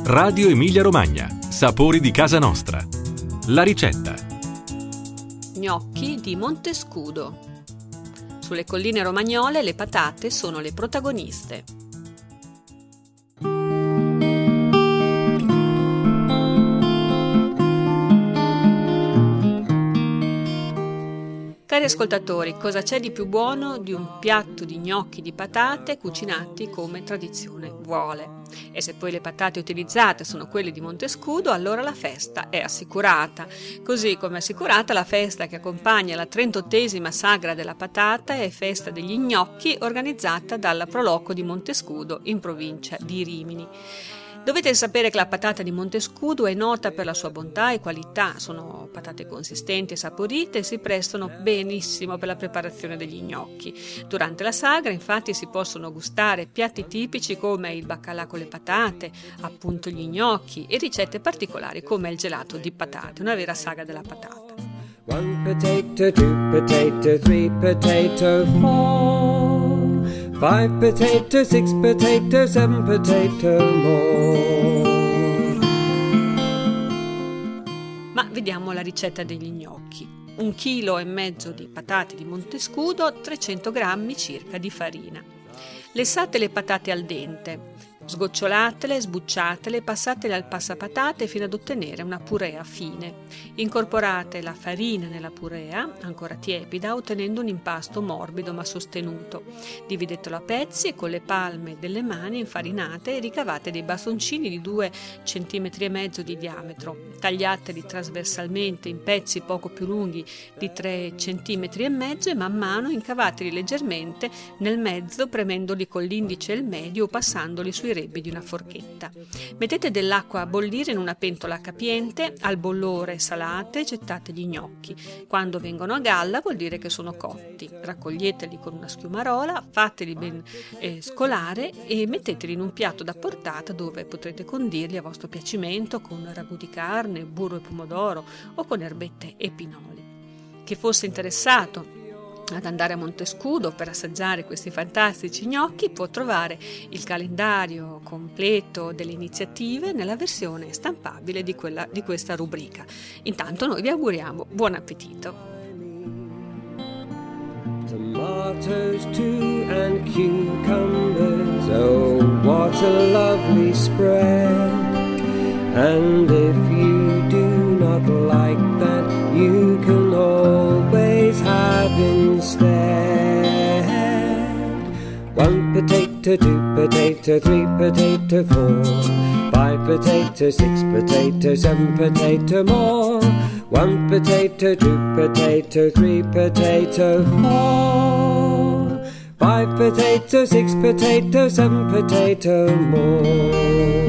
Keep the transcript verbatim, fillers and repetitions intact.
Radio Emilia Romagna. Sapori di casa nostra. La ricetta. Gnocchi di Montescudo. Sulle colline romagnole le patate sono le protagoniste. Cari ascoltatori, cosa c'è di più buono di un piatto di gnocchi di patate cucinati come tradizione vuole? E se poi le patate utilizzate sono quelle di Montescudo, allora la festa è assicurata. Così come assicurata la festa che accompagna la trentottesima sagra della patata e festa degli gnocchi organizzata dalla Proloco di Montescudo in provincia di Rimini. Dovete sapere che la patata di Montescudo è nota per la sua bontà e qualità, sono patate consistenti e saporite e si prestano benissimo per la preparazione degli gnocchi. Durante la sagra infatti si possono gustare piatti tipici come il baccalà con le patate, appunto gli gnocchi, e ricette particolari come il gelato di patate, una vera saga della patata. One potato, two potato, three potato, four. Five potato, six potato, seven potato more. Ma vediamo la ricetta degli gnocchi. Un chilo e mezzo di patate di Montescudo, trecento grammi circa di farina. Lessate le patate al dente, sgocciolatele, sbucciatele, passatele al passapatate fino ad ottenere una purea fine. Incorporate la farina nella purea, ancora tiepida, ottenendo un impasto morbido ma sostenuto. Dividetelo a pezzi e con le palme delle mani infarinate ricavate dei bastoncini di due centimetri e mezzo di diametro. Tagliateli trasversalmente in pezzi poco più lunghi di tre centimetri e mezzo e man mano incavateli leggermente nel mezzo, premendoli con l'indice e il medio o passandoli sui rebbi di una forchetta. Mettete dell'acqua a bollire in una pentola capiente, al bollore salate e gettate gli gnocchi. Quando vengono a galla vuol dire che sono cotti. Raccoglieteli con una schiumarola, fateli ben eh, scolare e metteteli in un piatto da portata dove potrete condirli a vostro piacimento con ragù di carne, burro e pomodoro o con erbette e pinoli. Chi fosse interessato ad andare a Montescudo per assaggiare questi fantastici gnocchi può trovare il calendario completo delle iniziative nella versione stampabile di, quella, di questa rubrica. Intanto noi vi auguriamo buon appetito. Tomatoes too and cucumbers, oh what a lovely spread. And if you do not like that, you can always have instead one potato, two potato, three potato, four. Five potato, six potato, seven potato more. One potato, two potato, three potato, four. Five potato, six potato, seven potato more.